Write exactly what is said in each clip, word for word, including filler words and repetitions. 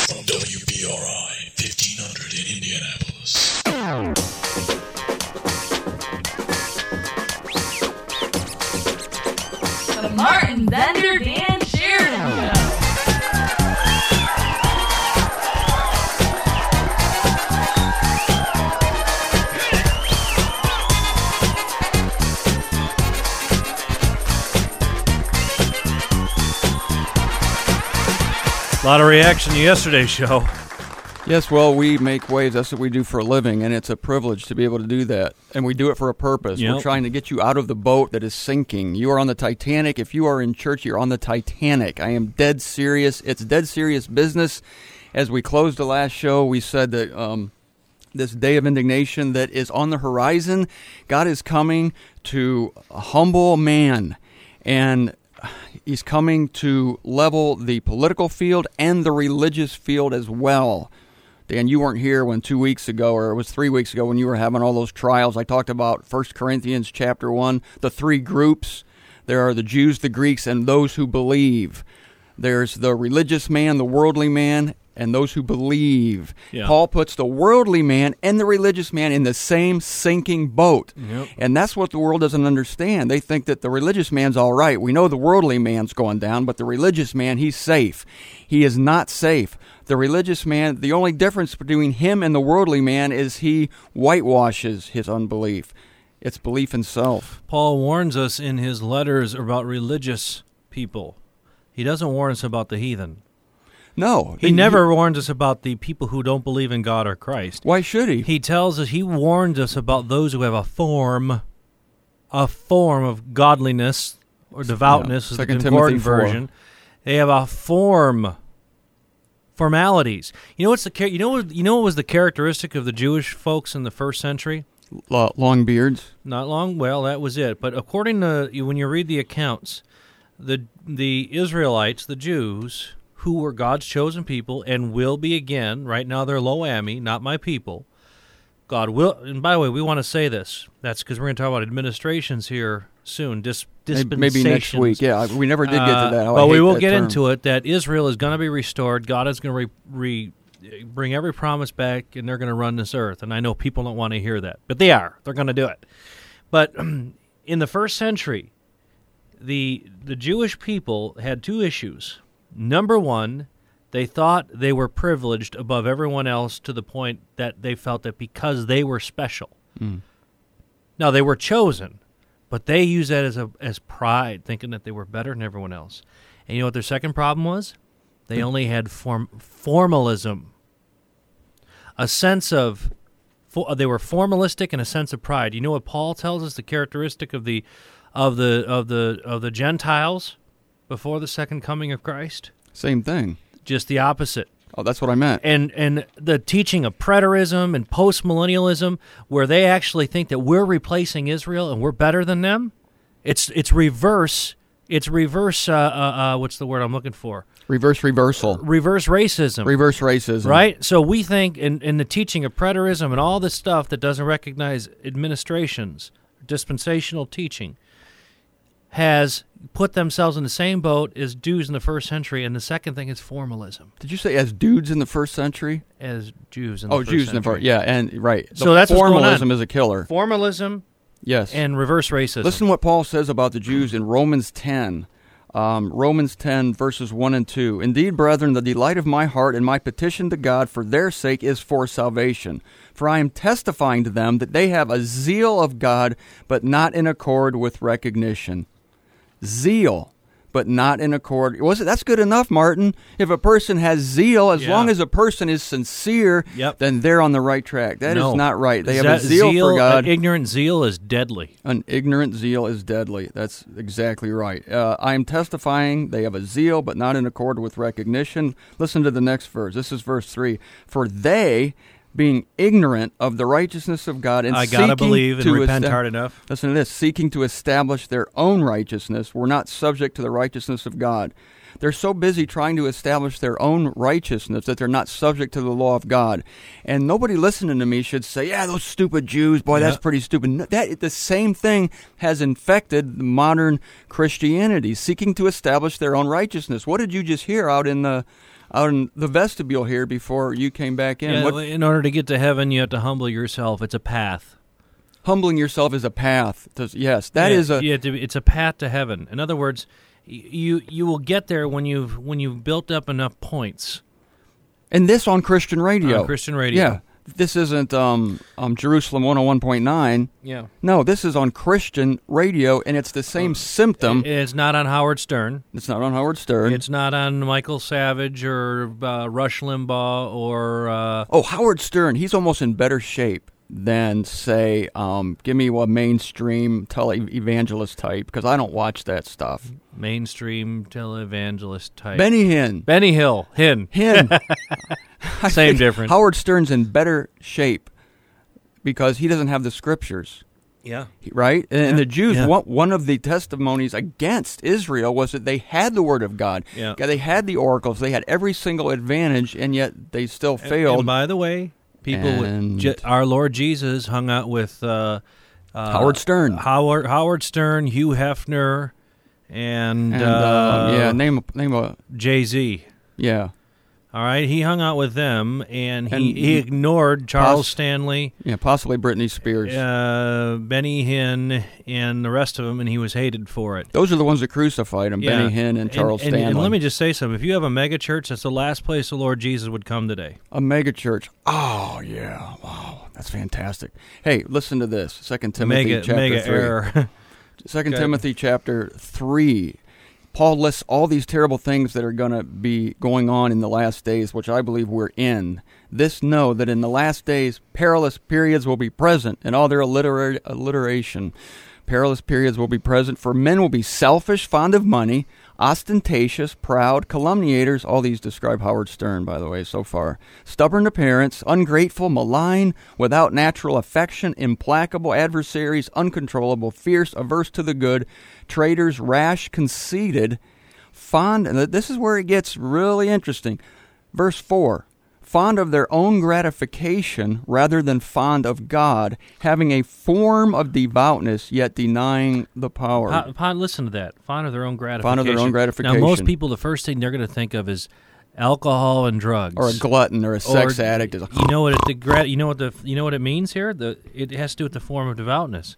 From W B R I fifteen hundred in Indianapolis. The Martin Bender Dan Sheridan Show. A lot of reaction to yesterday's show. Yes, well, we make waves. That's what we do for a living, and it's a privilege to be able to do that. And we do it for a purpose. Yep. We're trying to get you out of the boat that is sinking. You are on the Titanic. If you are in church, you're on the Titanic. I am dead serious. It's dead serious business. As we closed the last show, we said that um, this day of indignation that is on the horizon, God is coming to humble man, and He's coming to level the political field and the religious field as well. Dan, you weren't here when two weeks ago, or it was three weeks ago, when you were having all those trials. I talked about First Corinthians chapter one, the three groups. There are the Jews, the Greeks, and those who believe. There's the religious man, the worldly man, and those who believe. Yeah. Paul puts the worldly man and the religious man in the same sinking boat. Yep. And that's what the world doesn't understand. They think that the religious man's all right. We know the worldly man's going down, but the religious man, he's safe. He is not safe. The religious man, the only difference between him and the worldly man is he whitewashes his unbelief. It's belief in self. Paul warns us in his letters about religious people. He doesn't warn us about the heathen. No. He never warns us about the people who don't believe in God or Christ. Why should he? He tells us, he warns us about those who have a form, a form of godliness or devoutness, Yeah. is the Second Concordant Timothy four. version. They have a form, formalities. You know what's the char- you know what you know what was the characteristic of the Jewish folks in the first century? L- long beards. Not long. Well, that was it. But according to when you read the accounts, the the Israelites, the Jews, who were God's chosen people and will be again. Right now they're Lo-Ami, not my people. God will, and by the way, we want to say this. That's because we're going to talk about administrations here soon, dis, dispensations. Maybe next week. Yeah, we never did get to that. Uh, Oh, but I we hate will that get term. into it, that Israel is going to be restored. God is going to re, re, bring every promise back, and they're going to run this earth. And I know people don't want to hear that, but they are. They're going to do it. But in the first century, the the Jewish people had two issues. Number one, they thought they were privileged above everyone else to the point that they felt that because they were special. Mm. Now, they were chosen, but they used that as a as pride, thinking that they were better than everyone else. And you know what their second problem was? They only had form, formalism, a sense of, for, they were formalistic and a sense of pride. You know what Paul tells us the characteristic of the of the of the of the Gentiles before the second coming of Christ? Same thing. Just the opposite. Oh, that's what I meant. And and the teaching of preterism and postmillennialism, where they actually think that we're replacing Israel and we're better than them, it's it's reverse. It's reverse. Uh, uh, uh, what's the word I'm looking for? Reverse reversal. Reverse racism. Reverse racism. Right. So we think in in the teaching of preterism and all this stuff that doesn't recognize administrations, dispensational teaching, has put themselves in the same boat as Jews in the first century, and the second thing is formalism. Did you say as dudes in the first century? As Jews in the Oh, first Jews century. in the first. Yeah, and right. The So that's what's going formalism on. is a killer. Formalism Yes. and reverse racism. Listen what Paul says about the Jews in Romans ten. Um, Romans ten, verses one and two. Indeed, brethren, the delight of my heart and my petition to God for their sake is for salvation. For I am testifying to them that they have a zeal of God, but not in accord with recognition. Zeal, but not in accord. Was it? That's good enough, Martin. If a person has zeal, as Yeah. long as a person is sincere, Yep. then they're on the right track. That No. is not right. They have That a zeal, for God. An ignorant zeal is deadly. An ignorant zeal is deadly. That's exactly right. Uh, I am testifying they have a zeal, but not in accord with recognition. Listen to the next verse. This is verse three. For they, being ignorant of the righteousness of God and I gotta seeking believe and to repent esta- hard enough. Listen to this. Seeking to establish their own righteousness, were not subject to the righteousness of God. They're so busy trying to establish their own righteousness that they're not subject to the law of God. And nobody listening to me should say, yeah, those stupid Jews, boy, Yeah. that's pretty stupid. No, that, the same thing has infected modern Christianity, seeking to establish their own righteousness. What did you just hear out in the out in the vestibule here before you came back in. Yeah, What, in order to get to heaven, you have to humble yourself. It's a path. humbling yourself is a path. To, yes, that Yeah, is a. you have to- it's a path to heaven. In other words, y- you you will get there when you've when you've built up enough points. And this on Christian radio. On Christian radio. Yeah. This isn't um, um, Jerusalem one oh one point nine. Yeah. No, this is on Christian radio, and it's the same symptom. It's not on Howard Stern. It's not on Howard Stern. It's not on Michael Savage or uh, Rush Limbaugh or uh, oh, Howard Stern. He's almost in better shape than, say, um, give me a mainstream tele-evangelist type, because I don't watch that stuff. mainstream televangelist type. Benny Hinn. Benny Hill. Hinn. Hinn. I Same think difference. Howard Stern's in better shape because he doesn't have the scriptures. Yeah. Right? And, and the Jews, Yeah. one, one of the testimonies against Israel was that they had the Word of God. Yeah. They had the oracles. They had every single advantage, and yet they still And- failed. And by the way, people, And- Je- our Lord Jesus hung out with uh, uh, Howard Stern. Howard Howard Stern, Hugh Hefner, and, and, uh, uh, yeah, name a, name a, Jay-Z. yeah. All right, he hung out with them, and he, And he ignored Charles poss- Stanley, Yeah, possibly Britney Spears. uh, Benny Hinn, and the rest of them, and he was hated for it. Those are the ones that crucified him, Yeah. Benny Hinn and Charles and, Stanley. And let me just say something. If you have a mega church, that's the last place the Lord Jesus would come today. A mega church. Oh, yeah. Wow, that's fantastic. Hey, listen to this. Second Timothy Mega, chapter mega three. error. Second Okay. Timothy chapter three. Paul lists all these terrible things that are going to be going on in the last days, which I believe we're in. This know that in the last days, perilous periods will be present in all their alliter- alliteration. Perilous periods will be present, for men will be selfish, fond of money, ostentatious, proud, calumniators. All these describe Howard Stern, by the way, so far. Stubborn to parents, ungrateful, malign, without natural affection, implacable adversaries, uncontrollable, fierce, averse to the good, traitors, rash, conceited, fond. And this is where it gets really interesting. Verse four. Fond of their own gratification rather than fond of God, having a form of devoutness, yet denying the power. Pa- pa- listen to that. Fond of their own gratification. Fond of their own gratification. Now, most people, the first thing they're going to think of is alcohol and drugs, Or a glutton, or a sex Or, addict. Is a, You know what? It, the gra- You know what the you know what it means here. The it has to do with the form of devoutness.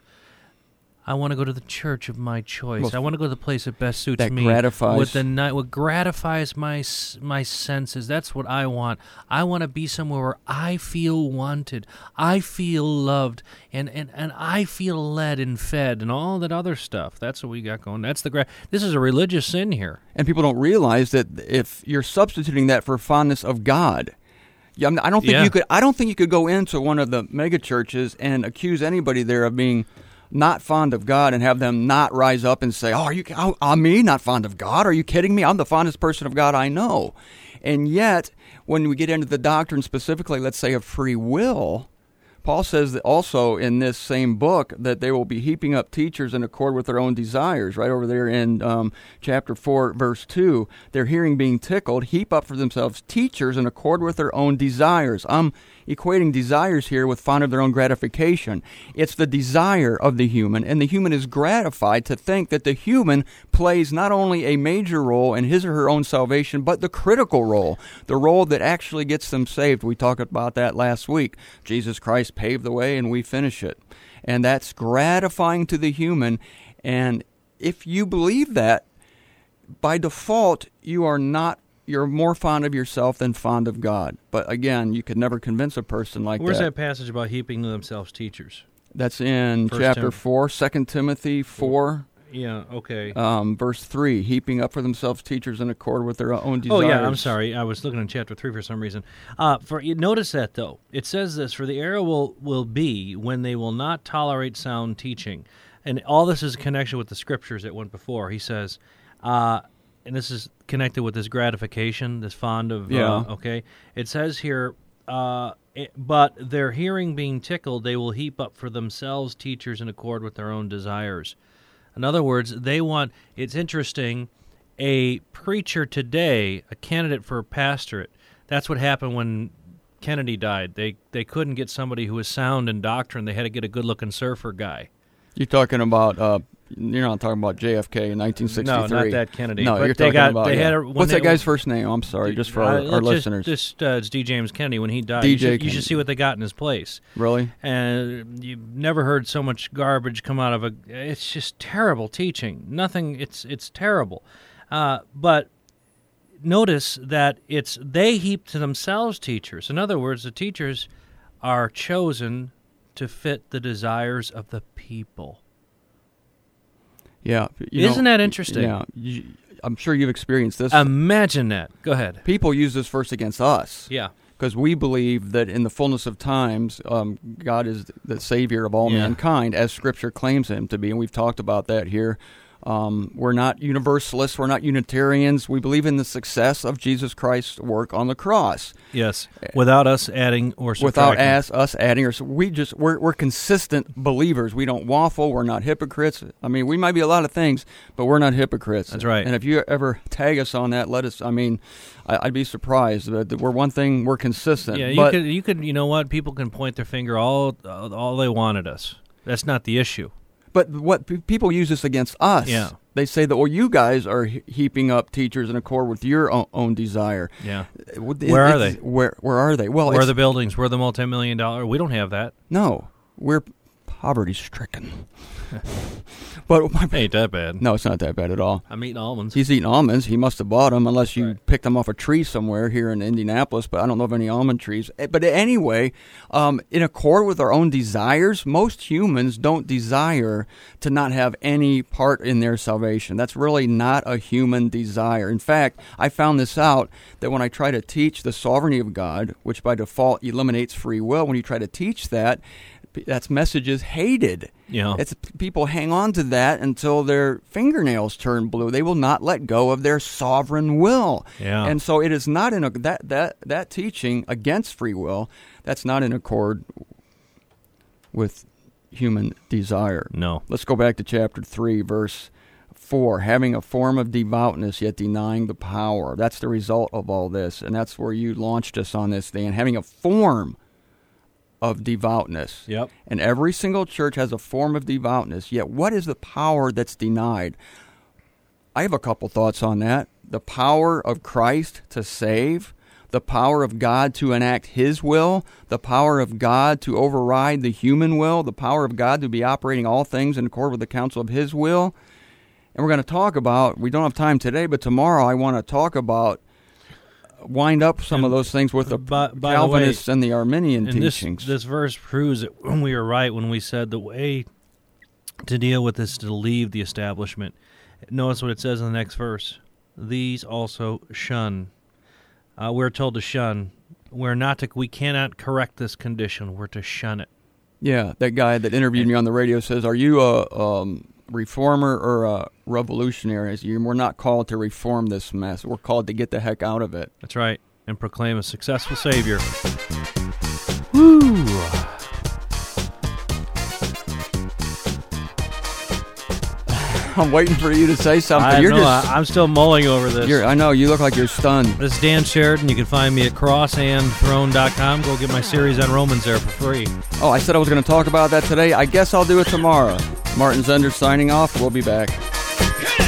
I want to go to the church of my choice. Well, I want to go to the place that best suits that me. gratifies- With the night, what gratifies my s- my senses. That's what I want. I want to be somewhere where I feel wanted, I feel loved, and, and, and I feel led and fed, and all that other stuff. That's what we got going. That's the gra- This is a religious sin here. and people don't realize that if you're substituting that for fondness of God. Yeah, I'm- I don't think Yeah. you could. I don't think you could go into one of the mega churches and accuse anybody there of being not fond of God and have them not rise up and say, "Oh, are you? Oh, I'm me, not fond of God? Are you kidding me? I'm the fondest person of God I know." And yet, when we get into the doctrine specifically, let's say of free will, Paul says that also in this same book that they will be heaping up teachers in accord with their own desires. Right over there in um, chapter four, verse two, their hearing being tickled, heap up for themselves teachers in accord with their own desires. I'm equating desires here with fond of their own gratification. It's the desire of the human, and the human is gratified to think that the human plays not only a major role in his or her own salvation, but the critical role, the role that actually gets them saved. We talked about that last week. Jesus Christ paved the way, and we finish it. And that's gratifying to the human. And if you believe that, by default, you are not you're more fond of yourself than fond of God. But again, you could never convince a person like Where's that. that passage about heaping to themselves teachers? That's in First chapter Tim- four, Second Timothy four, Yeah, okay. um, verse three, heaping up for themselves teachers in accord with their own Oh desires. yeah, I'm sorry. I was looking in chapter three for some reason. Uh, for you notice that though, it says this: "For the error will will be when they will not tolerate sound teaching," and all this is in connection with the scriptures that went before. He says, uh, and this is connected with this gratification, this fond of. Yeah. Uh, okay. It says here. Uh, it, but their hearing being tickled, they will heap up for themselves teachers in accord with their own desires. In other words, they want. It's interesting. A preacher today, a candidate for a pastorate. That's what happened when Kennedy died. They they couldn't get somebody who was sound in doctrine. They had to get a good-looking surfer guy. You're talking about. Uh, you're not talking about J F K in nineteen sixty-three. No, not that Kennedy. No, but you're they talking got, about. They Yeah. had a, when What's they, that guy's first name? I'm sorry, just for our, uh, our just, listeners. Just, uh, it's D. James Kennedy. When he died, D J you, should, you Kennedy. should see what they got in his place. Really? And you've never heard so much garbage come out of a. It's just terrible teaching. Nothing. It's it's terrible. Uh, but notice that it's they heap to themselves teachers. In other words, the teachers are chosen to fit the desires of the people. Yeah. you Isn't know, that interesting? Yeah. You, I'm sure you've experienced this. Imagine that. Go ahead. People use this first against us. Yeah. Because we believe that in the fullness of times, um, God is the Savior of all Yeah. mankind, as Scripture claims Him to be, and we've talked about that here. Um, we're not universalists. We're not Unitarians. We believe in the success of Jesus Christ's work on the cross. Yes. Without us adding or subtracting. Without us, us adding or so we just we're we're consistent believers. We don't waffle. We're not hypocrites. I mean, we might be a lot of things, but we're not hypocrites. That's right. And if you ever tag us on that, let us. I mean, I, I'd be surprised. But we're one thing. We're consistent. Yeah, you but, could. You could. You know what? People can point their finger all all they want at us. That's not the issue. But what pe- people use this against us. Yeah. They say that, well, you guys are he- heaping up teachers in accord with your own, own desire. Yeah. It- Where are it's- they? Where Where are they? Well, Where are it's- the buildings? Where are the multi-million dollar? We don't have that. no, we're poverty-stricken. But my, Ain't that bad. no, it's not that bad at all. I'm eating almonds. He's eating almonds. He must have bought them, unless you Right. picked them off a tree somewhere here in Indianapolis. But I don't know of any almond trees. Eh, But anyway, um, in accord with our own desires, most humans don't desire to not have any part in their salvation. That's really not a human desire. In fact, I found this out that when I try to teach the sovereignty of God, which by default eliminates free will, when you try to teach that, that's message is hated. Yeah. It's people hang on to that until their fingernails turn blue. They will not let go of their sovereign will. Yeah. And so it is not in a, that that that teaching against free will. That's not in accord with human desire. No. Let's go back to chapter three, verse four. Having a form of devoutness, yet denying the power. That's the result of all this, and that's where you launched us on this, Dan. Having a form of devoutness. Yep. And every single church has a form of devoutness. Yet what is the power that's denied? I have a couple thoughts on that. The power of Christ to save, the power of God to enact His will, the power of God to override the human will, the power of God to be operating all things in accord with the counsel of His will. And we're going to talk about, we don't have time today, but tomorrow I want to talk about wind up some of those things with the By- by the Calvinists way, and the Arminian And this, teachings. this verse proves that we were right when we said the way to deal with this is to leave the establishment. Notice what it says in the next verse. These also shun. Uh, we're told to shun. We're not to. We cannot correct this condition. We're to shun it. Yeah, that guy that interviewed me on the radio says, "Are you a um, reformer or a revolutionary?" I said, "We're not called to reform this mess. We're called to get the heck out of it." That's right. And proclaim a successful Savior. Woo! I'm waiting for you to say something. I you're know. just, I, I'm still mulling over this. you're, I know you look like you're stunned. This is Dan Sheridan. You can find me at cross and throne dot com. Go get my series on Romans there for free. Oh, I said I was going to talk about that today. I guess I'll do it tomorrow. Martin Zender signing off. We'll be back.